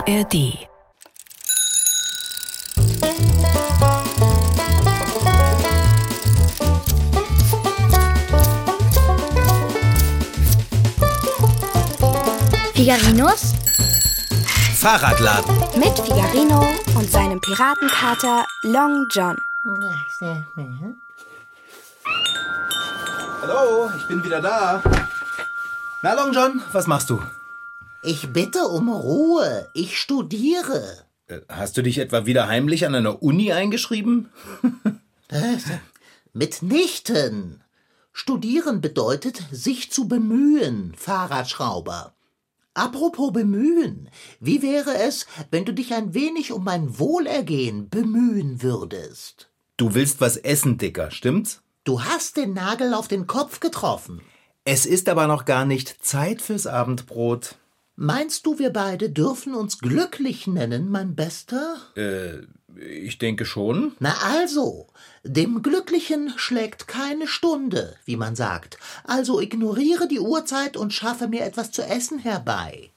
ARD. Figarinos Fahrradladen. mit Figarino und seinem Piratenkater Long John. Hallo, ich bin wieder da. Na, Long John, was machst du? Ich bitte um Ruhe. Ich studiere. Hast du dich etwa wieder heimlich an einer Uni eingeschrieben? Mitnichten. Studieren bedeutet, sich zu bemühen, Fahrradschrauber. Apropos bemühen, wie wäre es, wenn du dich ein wenig um mein Wohlergehen bemühen würdest? Du willst was essen, Dicker, stimmt's? Du hast den Nagel auf den Kopf getroffen. Es ist aber noch gar nicht Zeit fürs Abendbrot. Meinst du, wir beide dürfen uns glücklich nennen, mein Bester? Ich denke schon. Na also, dem Glücklichen schlägt keine Stunde, wie man sagt. Also ignoriere die Uhrzeit und schaffe mir etwas zu essen herbei.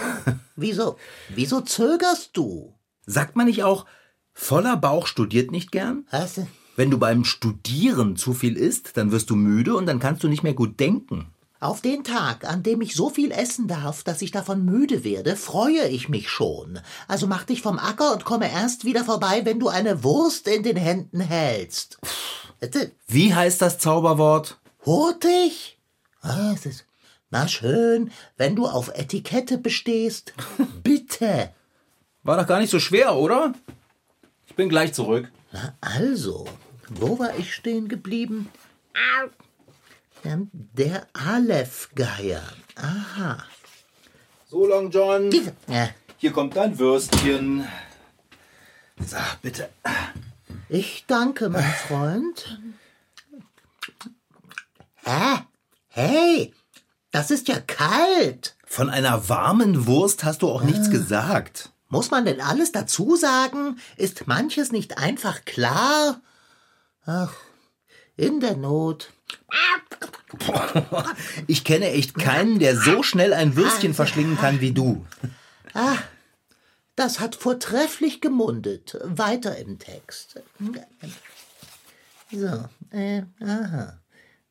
Wieso zögerst du? Sagt man nicht auch, voller Bauch studiert nicht gern? Was? Wenn du beim Studieren zu viel isst, dann wirst du müde und dann kannst du nicht mehr gut denken. Auf den Tag, an dem ich so viel essen darf, dass ich davon müde werde, freue ich mich schon. Also mach dich vom Acker und komme erst wieder vorbei, wenn du eine Wurst in den Händen hältst. Wie heißt das Zauberwort? Hurtig? Na schön, wenn du auf Etikette bestehst. Bitte. War doch gar nicht so schwer, oder? Ich bin gleich zurück. Na also, wo war ich stehen geblieben? Der Aleph-Geier. Aha. So, Long John. Ja, Hier kommt dein Würstchen. So, bitte. ich danke, mein Freund. Hey, das ist ja kalt. Von einer warmen Wurst hast du auch nichts gesagt. Muss man denn alles dazu sagen? Ist manches nicht einfach klar? Ach, in der Not. Ich kenne echt keinen, der so schnell ein Würstchen verschlingen kann wie du. Das hat vortrefflich gemundet. Weiter im Text. So, aha.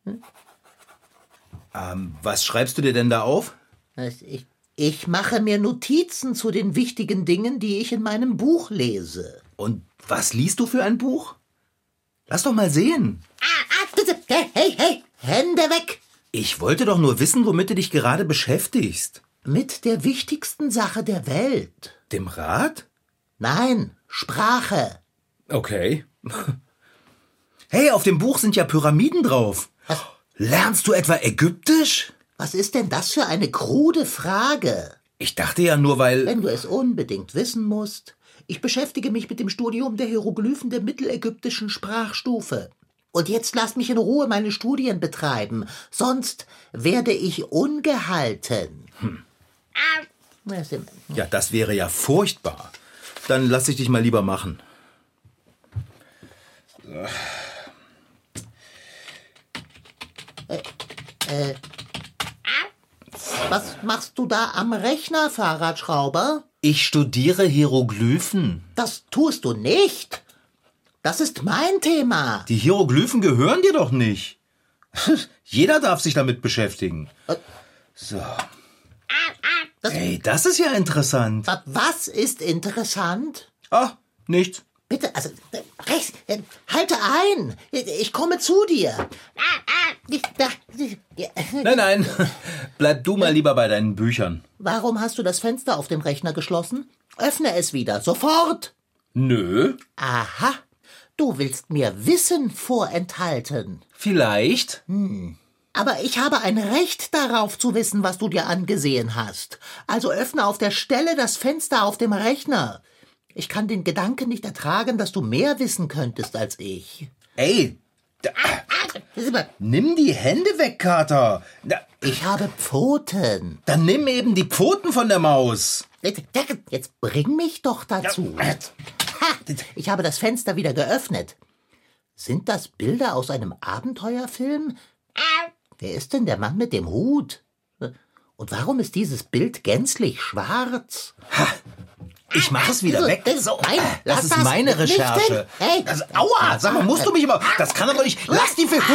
Was schreibst du dir denn da auf? Ich mache mir Notizen zu den wichtigen Dingen, die ich in meinem Buch lese. Und was liest du für ein Buch? Lass doch mal sehen. Hey, Hände weg! Ich wollte doch nur wissen, womit du dich gerade beschäftigst. Mit der wichtigsten Sache der Welt. Dem Rat? Nein, Sprache. Okay. Hey, auf dem Buch sind ja Pyramiden drauf. Was? Lernst du etwa Ägyptisch? Was ist denn das für eine krude Frage? Ich dachte ja nur, weil... Wenn du es unbedingt wissen musst. Ich beschäftige mich mit dem Studium der Hieroglyphen der mittelägyptischen Sprachstufe. Und jetzt lass mich in Ruhe meine Studien betreiben, sonst werde ich ungehalten. Ja, das wäre ja furchtbar. Dann lass ich dich mal lieber machen. Was machst du da am Rechner, Fahrradschrauber? Ich studiere Hieroglyphen. Das tust du nicht. Das ist mein Thema. Die Hieroglyphen gehören dir doch nicht. Jeder darf sich damit beschäftigen. So. Hey, das ist ja interessant. Was ist interessant? Ah, nichts. Bitte, also, rechts, halte ein. Ich komme zu dir. Nein. Bleib du mal lieber bei deinen Büchern. Warum hast du das Fenster auf dem Rechner geschlossen? Öffne es wieder, sofort. Nö. Aha, du willst mir Wissen vorenthalten. Vielleicht. Aber ich habe ein Recht darauf zu wissen, was du dir angesehen hast. Also öffne auf der Stelle das Fenster auf dem Rechner. Ich kann den Gedanken nicht ertragen, dass du mehr wissen könntest als ich. Ey, nimm die Hände weg, Kater. Ich habe Pfoten. Dann nimm eben die Pfoten von der Maus. Jetzt bring mich doch dazu. Ich habe das Fenster wieder geöffnet. Sind das Bilder aus einem Abenteuerfilm? Wer ist denn der Mann mit dem Hut? Und warum ist dieses Bild gänzlich schwarz? Ich mache es wieder weg. So, Nein, das ist meine nicht Recherche. Hey. Aua, sag mal, musst du mich immer... Das kann aber nicht... Lass die Filme...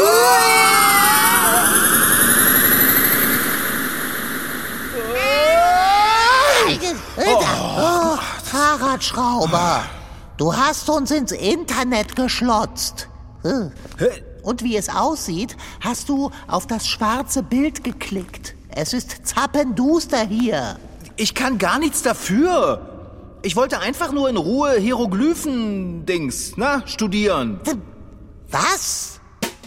Fahrradschrauber, du hast uns ins Internet geschlotzt. Und wie es aussieht, hast du auf das schwarze Bild geklickt. Es ist zappenduster hier. Ich kann gar nichts dafür. Ich wollte einfach nur in Ruhe Hieroglyphen-Dings, studieren. Was?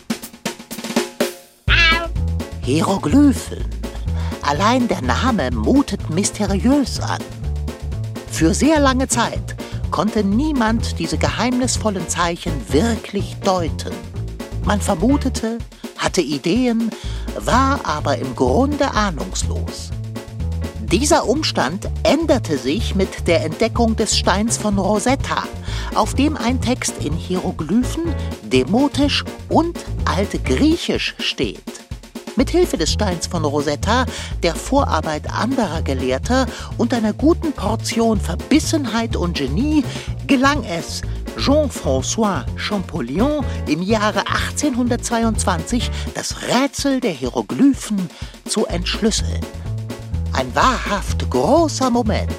Hieroglyphen. Allein der Name mutet mysteriös an. Für sehr lange Zeit konnte niemand diese geheimnisvollen Zeichen wirklich deuten. Man vermutete, hatte Ideen, war aber im Grunde ahnungslos. Dieser Umstand änderte sich mit der Entdeckung des Steins von Rosetta, auf dem ein Text in Hieroglyphen, Demotisch und Altgriechisch steht. Mithilfe des Steins von Rosetta, der Vorarbeit anderer Gelehrter und einer guten Portion Verbissenheit und Genie gelang es Jean-François Champollion im Jahre 1822 das Rätsel der Hieroglyphen zu entschlüsseln. Ein wahrhaft großer Moment.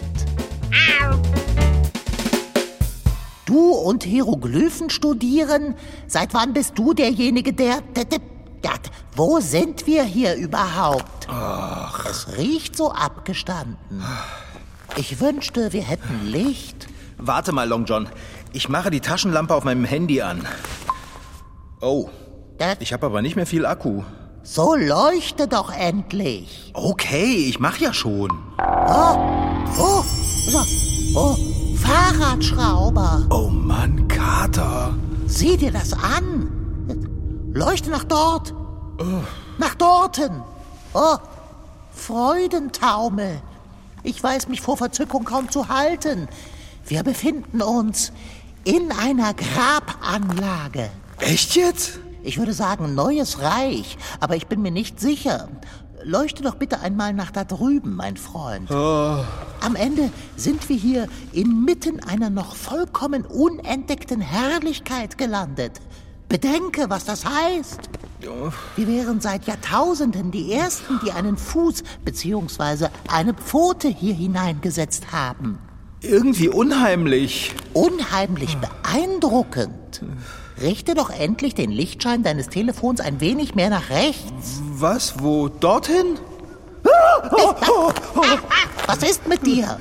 Du und Hieroglyphen studieren? Seit wann bist du derjenige, der... Wo sind wir hier überhaupt? Ach. Es riecht so abgestanden. Ich wünschte, wir hätten Licht. Warte mal, Long John. Ich mache die Taschenlampe auf meinem Handy an. Oh, ich habe aber nicht mehr viel Akku. So leuchte doch endlich. Okay, ich mache ja schon. Oh, Fahrradschrauber. Oh Mann, Kater. Sieh dir das an. Leuchte nach dort. Nach dorten. Oh, Freudentaumel. Ich weiß mich vor Verzückung kaum zu halten. Wir befinden uns in einer Grabanlage. Echt jetzt? Ich würde sagen, neues Reich, aber ich bin mir nicht sicher. Leuchte doch bitte einmal nach da drüben, mein Freund. Oh. Am Ende sind wir hier inmitten einer noch vollkommen unentdeckten Herrlichkeit gelandet. Bedenke, was das heißt. Wir wären seit Jahrtausenden die Ersten, die einen Fuß bzw. eine Pfote hier hineingesetzt haben. Irgendwie unheimlich. Unheimlich beeindruckend. Richte doch endlich den Lichtschein deines Telefons ein wenig mehr nach rechts. Was? Wo? Dorthin? Was ist mit dir?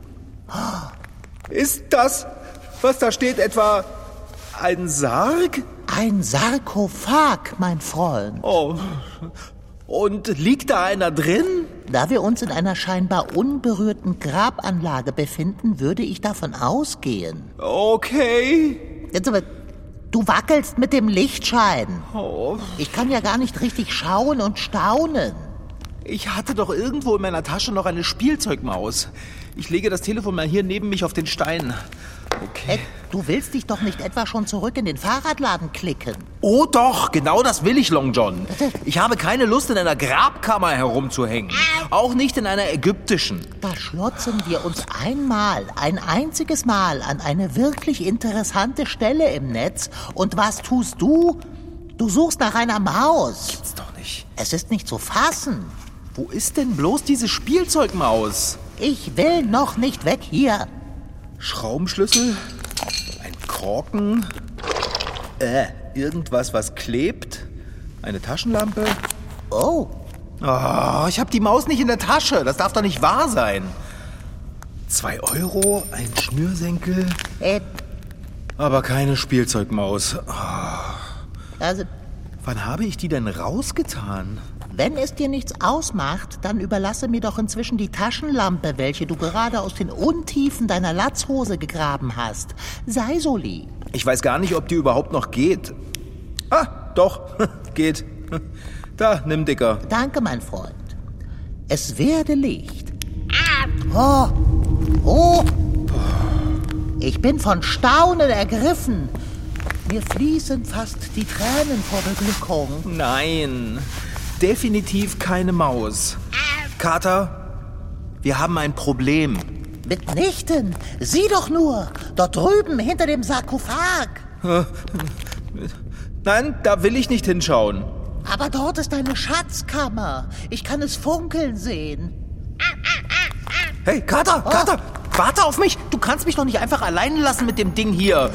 Ist das, was da steht, etwa ein Sarg? Ein Sarkophag, mein Freund. Oh. Und liegt da einer drin? Da wir uns in einer scheinbar unberührten Grabanlage befinden, würde ich davon ausgehen. Okay. Jetzt aber, du wackelst mit dem Lichtschein. Oh. Ich kann ja gar nicht richtig schauen und staunen. Ich hatte doch irgendwo in meiner Tasche noch eine Spielzeugmaus. Ich lege das Telefon mal hier neben mich auf den Stein. Okay. Du willst dich doch nicht etwa schon zurück in den Fahrradladen klicken? Oh doch, genau das will ich, Long John. Ich habe keine Lust, in einer Grabkammer herumzuhängen. Auch nicht in einer ägyptischen. Da schlotzen wir uns ein einziges Mal an eine wirklich interessante Stelle im Netz. Und was tust du? Du suchst nach einer Maus. Gibt's doch nicht. Es ist nicht zu fassen. Wo ist denn bloß diese Spielzeugmaus? Ich will noch nicht weg hier. Schraubenschlüssel, ein Korken, irgendwas, was klebt, eine Taschenlampe. Oh. Oh, ich habe die Maus nicht in der Tasche. Das darf doch nicht wahr sein. 2 Euro, ein Schnürsenkel, aber keine Spielzeugmaus. Oh. Also, wann habe ich die denn rausgetan? wenn es dir nichts ausmacht, dann überlasse mir doch inzwischen die Taschenlampe, welche du gerade aus den Untiefen deiner Latzhose gegraben hast. Sei so lieb. Ich weiß gar nicht, ob die überhaupt noch geht. Ah, doch, geht. Da, nimm, Dicker. Danke, mein Freund. Es werde Licht. Oh. Ich bin von Staunen ergriffen. Mir fließen fast die Tränen vor Beglückung. Nein, definitiv keine Maus. Kater, wir haben ein Problem. Mitnichten. Sieh doch nur. Dort drüben hinter dem Sarkophag. Nein, da will ich nicht hinschauen. Aber dort ist eine Schatzkammer. Ich kann es funkeln sehen. Hey, Kater, warte auf mich. Du kannst mich doch nicht einfach allein lassen mit dem Ding hier.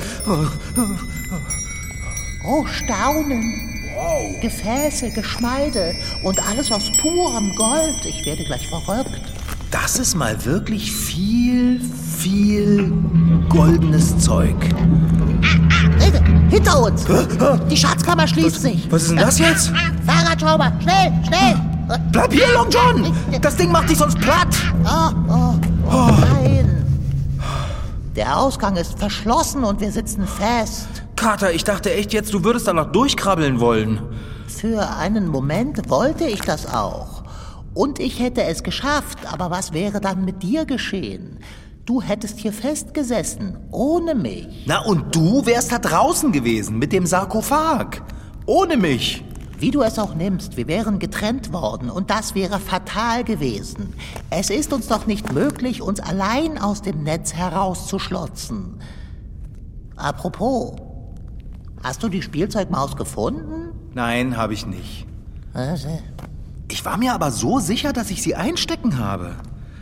Oh, Staunen. Wow. Gefäße, Geschmeide und alles aus purem Gold. Ich werde gleich verrückt. Das ist mal wirklich viel goldenes Zeug. Hinter uns! Die Schatzkammer schließt sich. Was ist denn das jetzt? Fahrradschrauber, schnell! Bleib hier, Long John! Das Ding macht dich sonst platt! Oh, nein! Der Ausgang ist verschlossen und wir sitzen fest. Kater, ich dachte echt jetzt, du würdest da noch durchkrabbeln wollen. Für einen Moment wollte ich das auch. Und ich hätte es geschafft, aber was wäre dann mit dir geschehen? Du hättest hier festgesessen, ohne mich. Na, und du wärst da draußen gewesen, mit dem Sarkophag. Ohne mich. Wie du es auch nimmst, wir wären getrennt worden und das wäre fatal gewesen. Es ist uns doch nicht möglich, uns allein aus dem Netz herauszuschlotzen. Apropos, hast du die Spielzeugmaus gefunden? Nein, habe ich nicht. Was? Ich war mir aber so sicher, dass ich sie einstecken habe.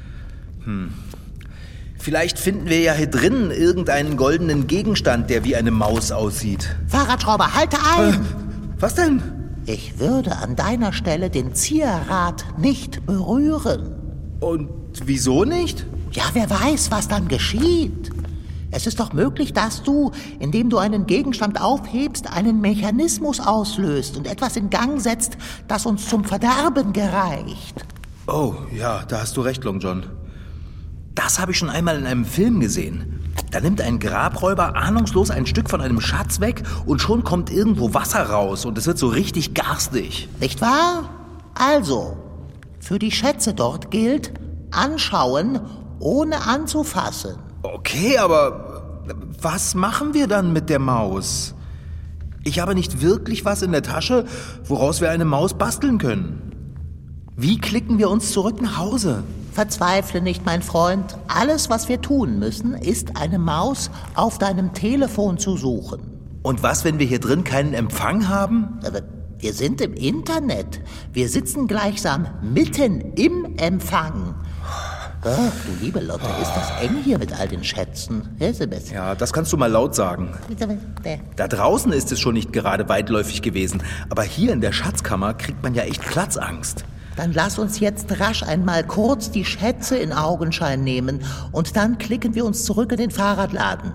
Vielleicht finden wir ja hier drinnen irgendeinen goldenen Gegenstand, der wie eine Maus aussieht. Fahrradschrauber, halte ein! Was denn? Ich würde an deiner Stelle den Zierrad nicht berühren. Und wieso nicht? Ja, wer weiß, was dann geschieht. Es ist doch möglich, dass du, indem du einen Gegenstand aufhebst, einen Mechanismus auslöst und etwas in Gang setzt, das uns zum Verderben gereicht. Oh, ja, da hast du recht, Long John. Das habe ich schon einmal in einem Film gesehen. Da nimmt ein Grabräuber ahnungslos ein Stück von einem Schatz weg und schon kommt irgendwo Wasser raus und es wird so richtig garstig. Nicht wahr? Also, für die Schätze dort gilt, anschauen, ohne anzufassen. Okay, aber was machen wir dann mit der Maus? Ich habe nicht wirklich was in der Tasche, woraus wir eine Maus basteln können. Wie klicken wir uns zurück nach Hause? Verzweifle nicht, mein Freund. Alles, was wir tun müssen, ist eine Maus auf deinem Telefon zu suchen. Und was, wenn wir hier drin keinen Empfang haben? Aber wir sind im Internet. Wir sitzen gleichsam mitten im Empfang. Oh, du liebe Lotte, ist das eng hier mit all den Schätzen? Ja, das kannst du mal laut sagen. Da draußen ist es schon nicht gerade weitläufig gewesen, aber hier in der Schatzkammer kriegt man ja echt Platzangst. Dann lass uns jetzt rasch einmal kurz die Schätze in Augenschein nehmen und dann klicken wir uns zurück in den Fahrradladen.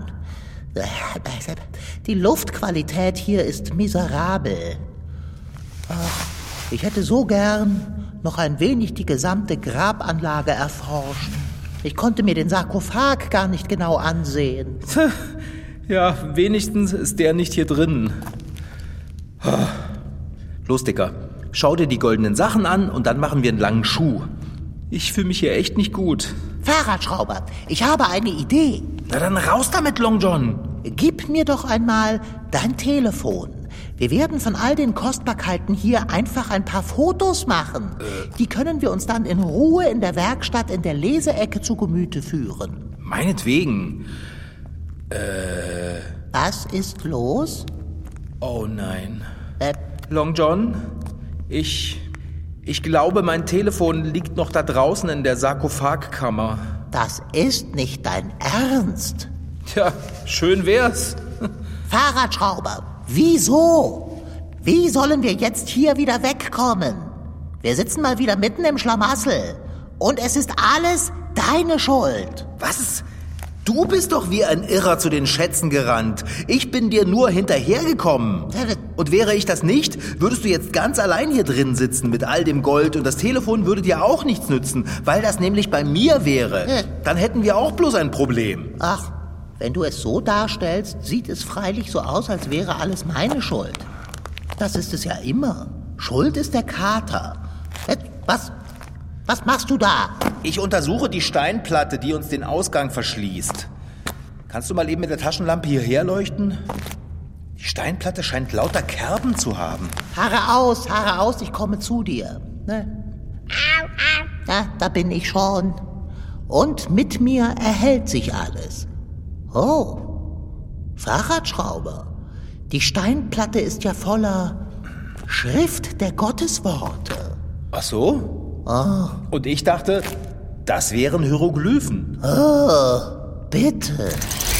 Die Luftqualität hier ist miserabel. Ich hätte so gern noch ein wenig die gesamte Grabanlage erforscht. Ich konnte mir den Sarkophag gar nicht genau ansehen. Ja, wenigstens ist der nicht hier drin. Los, Dicker. Schau dir die goldenen Sachen an und dann machen wir einen langen Schuh. Ich fühle mich hier echt nicht gut. Fahrradschrauber, ich habe eine Idee. Na dann raus damit, Long John. Gib mir doch einmal dein Telefon. Wir werden von all den Kostbarkeiten hier einfach ein paar Fotos machen. Die können wir uns dann in Ruhe in der Werkstatt in der Leseecke zu Gemüte führen. Meinetwegen. Was ist los? Oh nein. Long John, ich glaube, mein Telefon liegt noch da draußen in der Sarkophagkammer. Das ist nicht dein Ernst. Tja, schön wär's. Fahrradschrauber, wieso? Wie sollen wir jetzt hier wieder wegkommen? Wir sitzen mal wieder mitten im Schlamassel. Und es ist alles deine Schuld. Was? Du bist doch wie ein Irrer zu den Schätzen gerannt. Ich bin dir nur hinterhergekommen. Und wäre ich das nicht, würdest du jetzt ganz allein hier drin sitzen mit all dem Gold und das Telefon würde dir auch nichts nützen, weil das nämlich bei mir wäre. Dann hätten wir auch bloß ein Problem. Ach, wenn du es so darstellst, sieht es freilich so aus, als wäre alles meine Schuld. Das ist es ja immer. Schuld ist der Kater. Was machst du da? Ich untersuche die Steinplatte, die uns den Ausgang verschließt. Kannst du mal eben mit der Taschenlampe hierher leuchten? Die Steinplatte scheint lauter Kerben zu haben. Harre aus, ich komme zu dir. Ne? Ja, da bin ich schon. Und mit mir erhellt sich alles. Oh, Fahrradschrauber, die Steinplatte ist ja voller Schrift der Gottesworte. Ach so? Und ich dachte, das wären Hieroglyphen. Oh, bitte.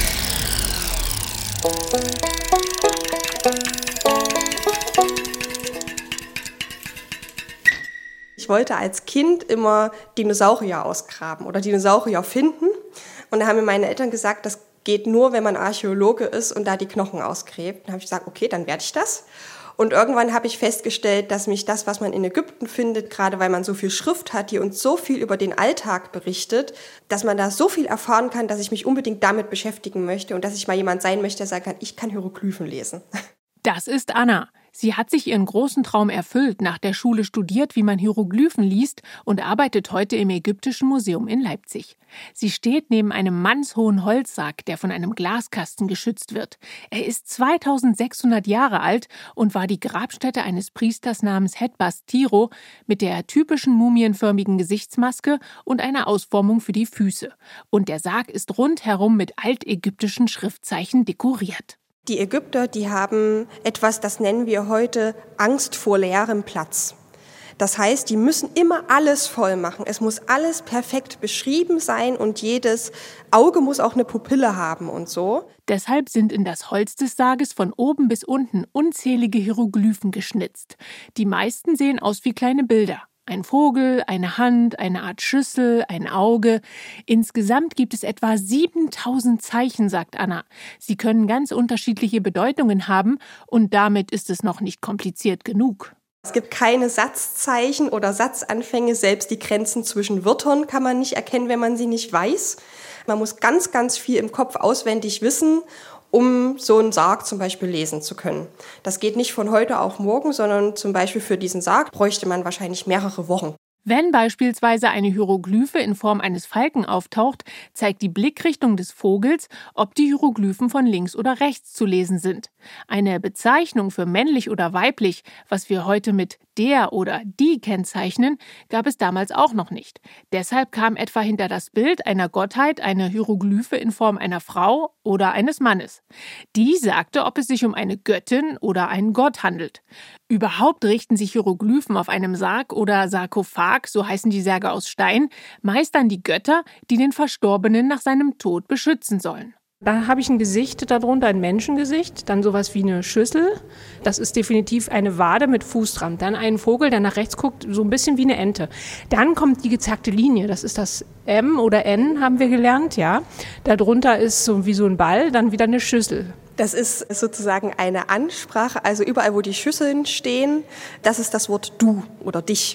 Ich wollte als Kind immer Dinosaurier ausgraben oder Dinosaurier finden. Und da haben mir meine Eltern gesagt, das geht nur, wenn man Archäologe ist und da die Knochen ausgräbt. Dann habe ich gesagt, okay, dann werde ich das. Und irgendwann habe ich festgestellt, dass mich das, was man in Ägypten findet, gerade weil man so viel Schrift hat, die uns so viel über den Alltag berichtet, dass man da so viel erfahren kann, dass ich mich unbedingt damit beschäftigen möchte und dass ich mal jemand sein möchte, der sagen kann, ich kann Hieroglyphen lesen. Das ist Anna. Sie hat sich ihren großen Traum erfüllt, nach der Schule studiert, wie man Hieroglyphen liest und arbeitet heute im Ägyptischen Museum in Leipzig. Sie steht neben einem mannshohen Holzsarg, der von einem Glaskasten geschützt wird. Er ist 2600 Jahre alt und war die Grabstätte eines Priesters namens Hetbas Tiro mit der typischen mumienförmigen Gesichtsmaske und einer Ausformung für die Füße. Und der Sarg ist rundherum mit altägyptischen Schriftzeichen dekoriert. Die Ägypter, die haben etwas, das nennen wir heute Angst vor leerem Platz. Das heißt, die müssen immer alles voll machen. Es muss alles perfekt beschrieben sein und jedes Auge muss auch eine Pupille haben und so. Deshalb sind in das Holz des Sarges von oben bis unten unzählige Hieroglyphen geschnitzt. Die meisten sehen aus wie kleine Bilder. Ein Vogel, eine Hand, eine Art Schüssel, ein Auge. Insgesamt gibt es etwa 7000 Zeichen, sagt Anna. Sie können ganz unterschiedliche Bedeutungen haben und damit ist es noch nicht kompliziert genug. Es gibt keine Satzzeichen oder Satzanfänge. Selbst die Grenzen zwischen Wörtern kann man nicht erkennen, wenn man sie nicht weiß. Man muss ganz, ganz viel im Kopf auswendig wissen, um so einen Sarg zum Beispiel lesen zu können. Das geht nicht von heute auf morgen, sondern zum Beispiel für diesen Sarg bräuchte man wahrscheinlich mehrere Wochen. Wenn beispielsweise eine Hieroglyphe in Form eines Falken auftaucht, zeigt die Blickrichtung des Vogels, ob die Hieroglyphen von links oder rechts zu lesen sind. Eine Bezeichnung für männlich oder weiblich, was wir heute mit der oder die kennzeichnen, gab es damals auch noch nicht. Deshalb kam etwa hinter das Bild einer Gottheit eine Hieroglyphe in Form einer Frau oder eines Mannes. Die sagte, ob es sich um eine Göttin oder einen Gott handelt. Überhaupt richten sich Hieroglyphen auf einem Sarg oder Sarkophag, so heißen die Särge aus Stein, meist an die Götter, die den Verstorbenen nach seinem Tod beschützen sollen. Da habe ich ein Gesicht darunter, ein Menschengesicht, dann sowas wie eine Schüssel. Das ist definitiv eine Wade mit Fuß dran. Dann einen Vogel, der nach rechts guckt, so ein bisschen wie eine Ente. Dann kommt die gezackte Linie, das ist das M oder N, haben wir gelernt, ja. Darunter ist so wie so ein Ball, dann wieder eine Schüssel. Das ist sozusagen eine Ansprache, also überall, wo die Schüsseln stehen, das ist das Wort du oder dich.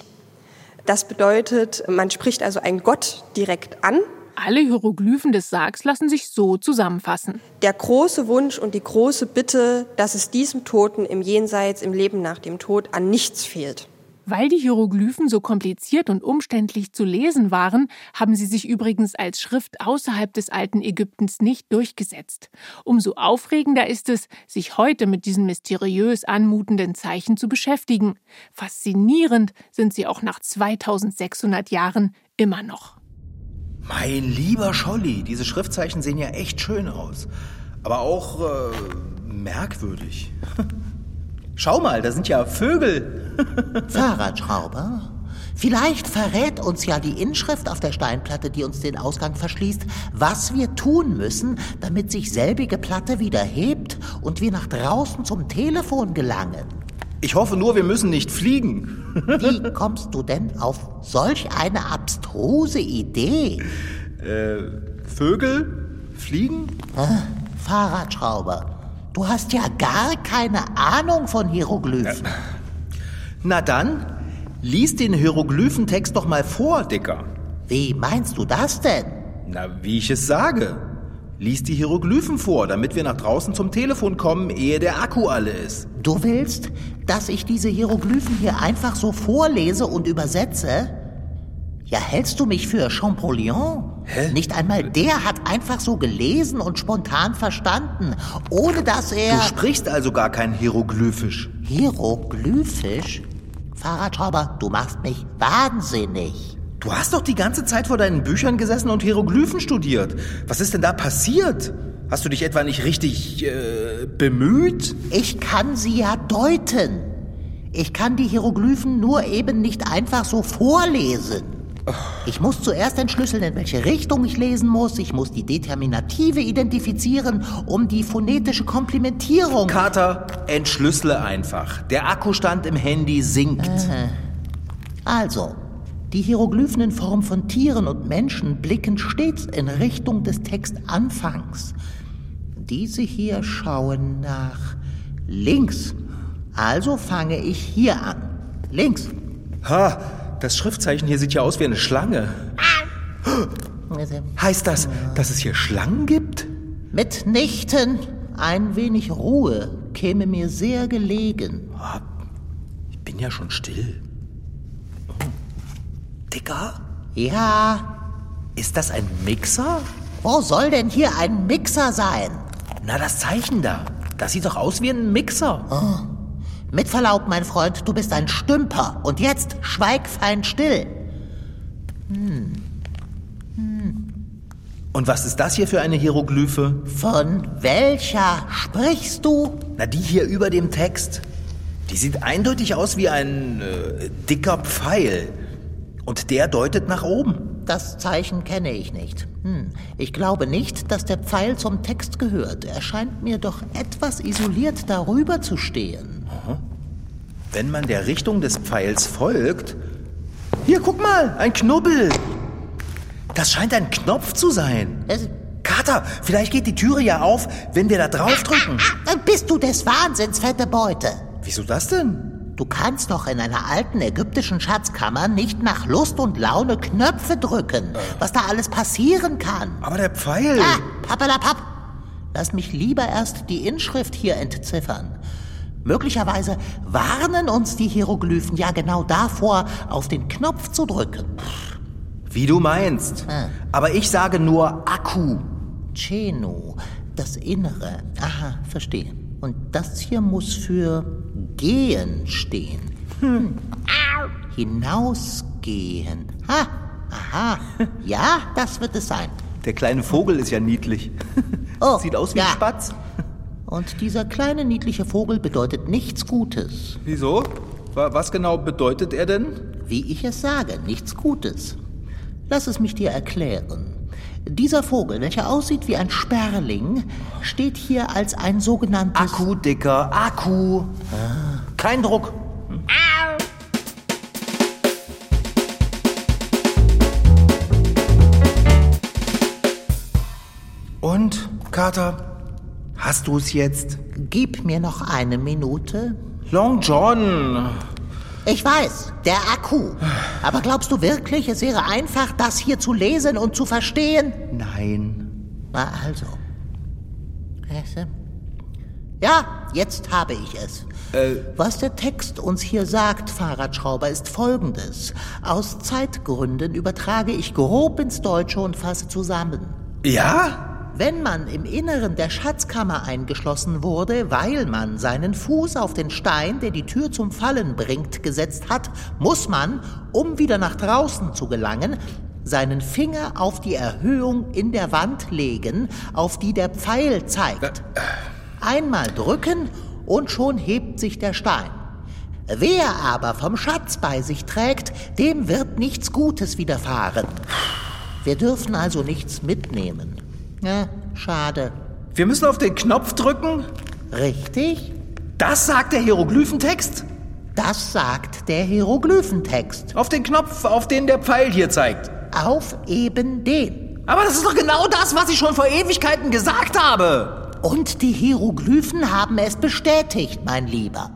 Das bedeutet, man spricht also einen Gott direkt an. Alle Hieroglyphen des Sargs lassen sich so zusammenfassen. Der große Wunsch und die große Bitte, dass es diesem Toten im Jenseits, im Leben nach dem Tod an nichts fehlt. Weil die Hieroglyphen so kompliziert und umständlich zu lesen waren, haben sie sich übrigens als Schrift außerhalb des alten Ägyptens nicht durchgesetzt. Umso aufregender ist es, sich heute mit diesen mysteriös anmutenden Zeichen zu beschäftigen. Faszinierend sind sie auch nach 2600 Jahren immer noch. Mein lieber Scholli, diese Schriftzeichen sehen ja echt schön aus. Aber auch merkwürdig. Schau mal, da sind ja Vögel. Fahrradschrauber, vielleicht verrät uns ja die Inschrift auf der Steinplatte, die uns den Ausgang verschließt, was wir tun müssen, damit sich selbige Platte wieder hebt und wir nach draußen zum Telefon gelangen. Ich hoffe nur, wir müssen nicht fliegen. Wie kommst du denn auf solch eine abstruse Idee? Vögel? Fliegen? Fahrradschrauber, du hast ja gar keine Ahnung von Hieroglyphen. Na dann, lies den Hieroglyphentext doch mal vor, Dicker. Wie meinst du das denn? Na, wie ich es sage. Lies die Hieroglyphen vor, damit wir nach draußen zum Telefon kommen, ehe der Akku alle ist. Du willst, dass ich diese Hieroglyphen hier einfach so vorlese und übersetze? Ja, hältst du mich für Champollion? Hä? Nicht einmal der hat einfach so gelesen und spontan verstanden, ohne dass er... Du sprichst also gar kein Hieroglyphisch. Hieroglyphisch? Fahrradschrauber, du machst mich wahnsinnig. Du hast doch die ganze Zeit vor deinen Büchern gesessen und Hieroglyphen studiert. Was ist denn da passiert? Hast du dich etwa nicht richtig bemüht? Ich kann sie ja deuten. Ich kann die Hieroglyphen nur eben nicht einfach so vorlesen. Ich muss zuerst entschlüsseln, in welche Richtung ich lesen muss. Ich muss die Determinative identifizieren, um die phonetische Komplementierung... Kater, entschlüssele einfach. Der Akkustand im Handy sinkt. Also, die Hieroglyphen in Form von Tieren und Menschen blicken stets in Richtung des Textanfangs. Diese hier schauen nach links. Also fange ich hier an. Links. Ha, das Schriftzeichen hier sieht ja aus wie eine Schlange. Heißt das, dass es hier Schlangen gibt? Mitnichten. Ein wenig Ruhe käme mir sehr gelegen. Ich bin ja schon still. Dicker? Ja. Ist das ein Mixer? Wo soll denn hier ein Mixer sein? Na, das Zeichen da. Das sieht doch aus wie ein Mixer. Oh. Mit Verlaub, mein Freund, du bist ein Stümper. Und jetzt schweig fein still. Und was ist das hier für eine Hieroglyphe? Von welcher sprichst du? Na, die hier über dem Text. Die sieht eindeutig aus wie ein dicker Pfeil. Und der deutet nach oben. Das Zeichen kenne ich nicht. Ich glaube nicht, dass der Pfeil zum Text gehört. Er scheint mir doch etwas isoliert darüber zu stehen. Wenn man der Richtung des Pfeils folgt... Hier, guck mal, ein Knubbel. Das scheint ein Knopf zu sein. Kater, vielleicht geht die Türe ja auf, wenn wir da drauf drücken. Bist du des Wahnsinns, fette Beute? Wieso das denn? Du kannst doch in einer alten ägyptischen Schatzkammer nicht nach Lust und Laune Knöpfe drücken, was da alles passieren kann. Aber der Pfeil... Pappelapapp. Lass mich lieber erst die Inschrift hier entziffern. Möglicherweise warnen uns die Hieroglyphen ja genau davor, auf den Knopf zu drücken. Wie du meinst. Aber ich sage nur Akku. Chenu, das Innere. Aha, verstehe. Und das hier muss für gehen stehen. Hinausgehen. Aha. Ja, das wird es sein. Der kleine Vogel ist ja niedlich. Sieht aus wie ein Spatz. Und dieser kleine niedliche Vogel bedeutet nichts Gutes. Wieso? Was genau bedeutet er denn? Wie ich es sage, nichts Gutes. Lass es mich dir erklären. Dieser Vogel, welcher aussieht wie ein Sperling, steht hier als ein sogenanntes... Akku, Dicker, Akku. Kein Druck. Und, Kater, hast du es jetzt? Gib mir noch eine Minute. Long John. Ich weiß, der Akku. Aber glaubst du wirklich, es wäre einfach, das hier zu lesen und zu verstehen? Nein. Na also. Ja, jetzt habe ich es. Was der Text uns hier sagt, Fahrradschrauber, ist Folgendes. Aus Zeitgründen übertrage ich grob ins Deutsche und fasse zusammen. Ja? Wenn man im Inneren der Schatzkammer eingeschlossen wurde, weil man seinen Fuß auf den Stein, der die Tür zum Fallen bringt, gesetzt hat, muss man, um wieder nach draußen zu gelangen, seinen Finger auf die Erhöhung in der Wand legen, auf die der Pfeil zeigt. Einmal drücken und schon hebt sich der Stein. Wer aber vom Schatz bei sich trägt, dem wird nichts Gutes widerfahren. Wir dürfen also nichts mitnehmen. Ja, schade. Wir müssen auf den Knopf drücken? Richtig? Das sagt der Hieroglyphentext? Das sagt der Hieroglyphentext. Auf den Knopf, auf den der Pfeil hier zeigt. Auf eben den. Aber das ist doch genau das, was ich schon vor Ewigkeiten gesagt habe. Und die Hieroglyphen haben es bestätigt, mein Lieber.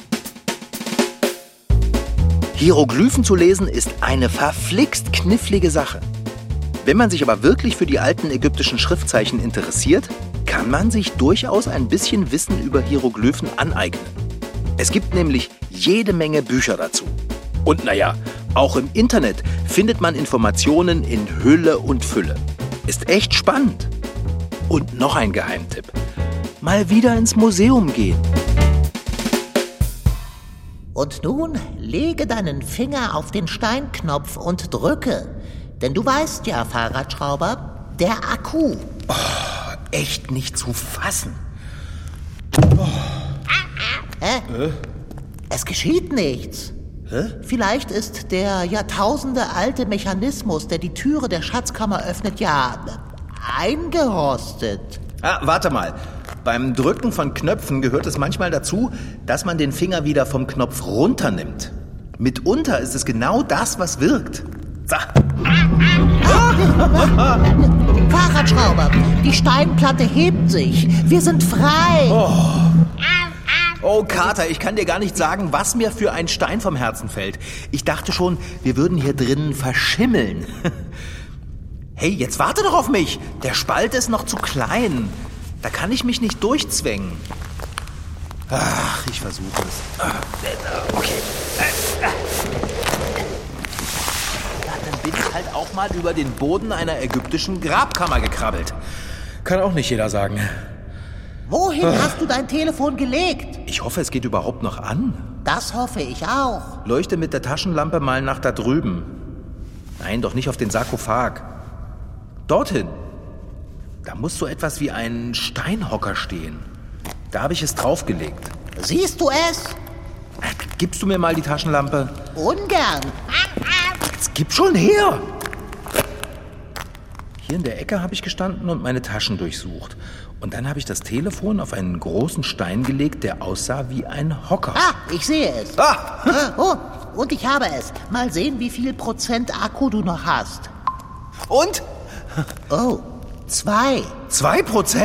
Hieroglyphen zu lesen ist eine verflixt knifflige Sache. Wenn man sich aber wirklich für die alten ägyptischen Schriftzeichen interessiert, kann man sich durchaus ein bisschen Wissen über Hieroglyphen aneignen. Es gibt nämlich jede Menge Bücher dazu. Und naja, auch im Internet findet man Informationen in Hülle und Fülle. Ist echt spannend. Und noch ein Geheimtipp. Mal wieder ins Museum gehen. Und nun lege deinen Finger auf den Steinknopf und drücke. Denn du weißt ja, Fahrradschrauber, der Akku. Echt nicht zu fassen. Es geschieht nichts. Vielleicht ist der jahrtausendealte Mechanismus, der die Türe der Schatzkammer öffnet, ja eingerostet. Warte mal. Beim Drücken von Knöpfen gehört es manchmal dazu, dass man den Finger wieder vom Knopf runternimmt. Mitunter ist es genau das, was wirkt. So. Fahrradschrauber, die Steinplatte hebt sich. Wir sind frei. Oh, Kater, ich kann dir gar nicht sagen, was mir für ein Stein vom Herzen fällt. Ich dachte schon, wir würden hier drinnen verschimmeln. Hey, jetzt warte doch auf mich. Der Spalt ist noch zu klein. Da kann ich mich nicht durchzwängen. Ach, ich versuche es. Okay. Ja, dann bin ich halt auch mal über den Boden einer ägyptischen Grabkammer gekrabbelt. Kann auch nicht jeder sagen. Wohin hast du dein Telefon gelegt? Ich hoffe, es geht überhaupt noch an. Das hoffe ich auch. Leuchte mit der Taschenlampe mal nach da drüben. Nein, doch nicht auf den Sarkophag. Dorthin. Da muss so etwas wie ein Steinhocker stehen. Da habe ich es draufgelegt. Siehst du es? Gibst du mir mal die Taschenlampe? Ungern. Jetzt gib schon her! Hier in der Ecke habe ich gestanden und meine Taschen durchsucht. Und dann habe ich das Telefon auf einen großen Stein gelegt, der aussah wie ein Hocker. Ich sehe es. Oh, und ich habe es. Mal sehen, wie viel Prozent Akku du noch hast. Und? Oh, 2. 2%?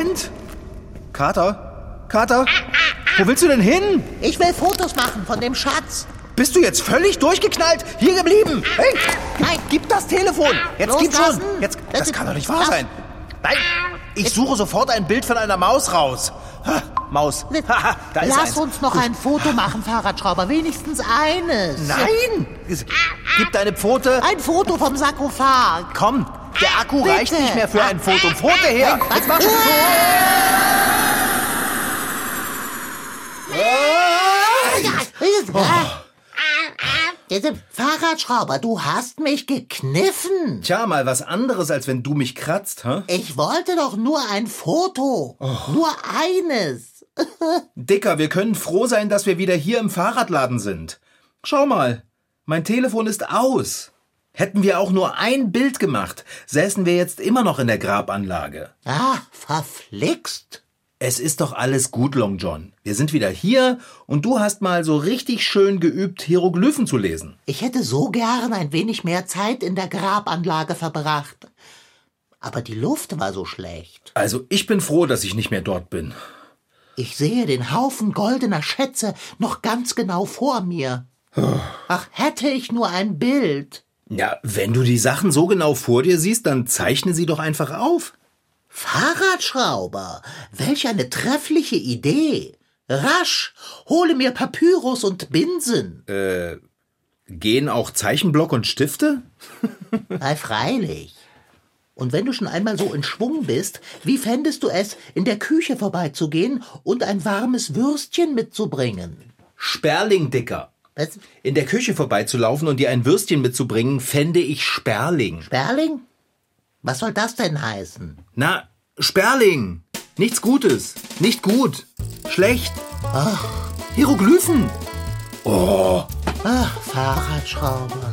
Kater? Wo willst du denn hin? Ich will Fotos machen von dem Schatz. Bist du jetzt völlig durchgeknallt? Hier geblieben? Hey, Nein. Gib das Telefon. Jetzt gib schon. Loslassen. Jetzt, das kann doch nicht wahr sein. Nein, ich suche sofort ein Bild von einer Maus raus. Maus. Da ist Lass eins. uns noch ein Foto machen, Fahrradschrauber. Wenigstens eines. Nein! Gib deine Pfote. Ein Foto vom Sarkophag. Komm, der Akku Bitte. reicht nicht mehr für ein Foto. Pfote her. Jetzt mach schon. Fahrradschrauber, du hast mich gekniffen. Tja, mal was anderes, als wenn du mich kratzt, hä? Ich wollte doch nur ein Foto. Nur eines. Dicker, wir können froh sein, dass wir wieder hier im Fahrradladen sind. Schau mal, mein Telefon ist aus. Hätten wir auch nur ein Bild gemacht, säßen wir jetzt immer noch in der Grabanlage. Verflixt. Es ist doch alles gut, Long John. Wir sind wieder hier und du hast mal so richtig schön geübt, Hieroglyphen zu lesen. Ich hätte so gern ein wenig mehr Zeit in der Grabanlage verbracht. Aber die Luft war so schlecht. Also ich bin froh, dass ich nicht mehr dort bin. Ich sehe den Haufen goldener Schätze noch ganz genau vor mir. Ach, hätte ich nur ein Bild. Ja, wenn du die Sachen so genau vor dir siehst, dann zeichne sie doch einfach auf. Fahrradschrauber, welch eine treffliche Idee. Rasch, hole mir Papyrus und Binsen. Gehen auch Zeichenblock und Stifte? Freilich. Und wenn du schon einmal so in Schwung bist, wie fändest du es, in der Küche vorbeizugehen und ein warmes Würstchen mitzubringen? Sperling, Dicker. Was? In der Küche vorbeizulaufen und dir ein Würstchen mitzubringen, fände ich Sperling. Sperling? Was soll das denn heißen? Na, Sperling. Nichts Gutes. Nicht gut. Schlecht. Ach, Hieroglyphen. Oh. ach, Fahrradschrauber.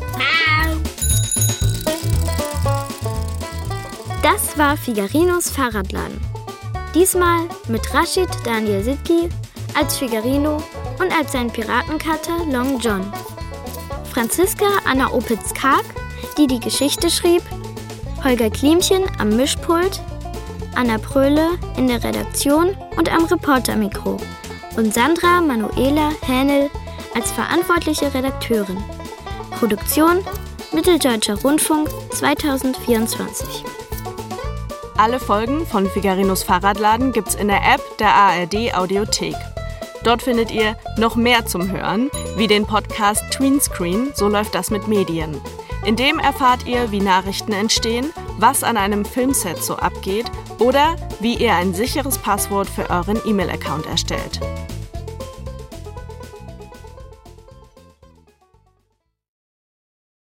Das war Figarinos Fahrradladen. Diesmal mit Rashid Daniel Sidki als Figarino und als sein Piratenkater Long John. Franziska Anna Opitz-Karg, die die Geschichte schrieb, Holger Klimchen am Mischpult, Anna Pröhle in der Redaktion und am Reportermikro und Sandra Manuela Hähnel als verantwortliche Redakteurin. Produktion Mitteldeutscher Rundfunk 2024. Alle Folgen von Figarinos Fahrradladen gibt's in der App der ARD Audiothek. Dort findet ihr noch mehr zum Hören, wie den Podcast Tweenscreen, so läuft das mit Medien. In dem erfahrt ihr, wie Nachrichten entstehen, was an einem Filmset so abgeht oder wie ihr ein sicheres Passwort für euren E-Mail-Account erstellt.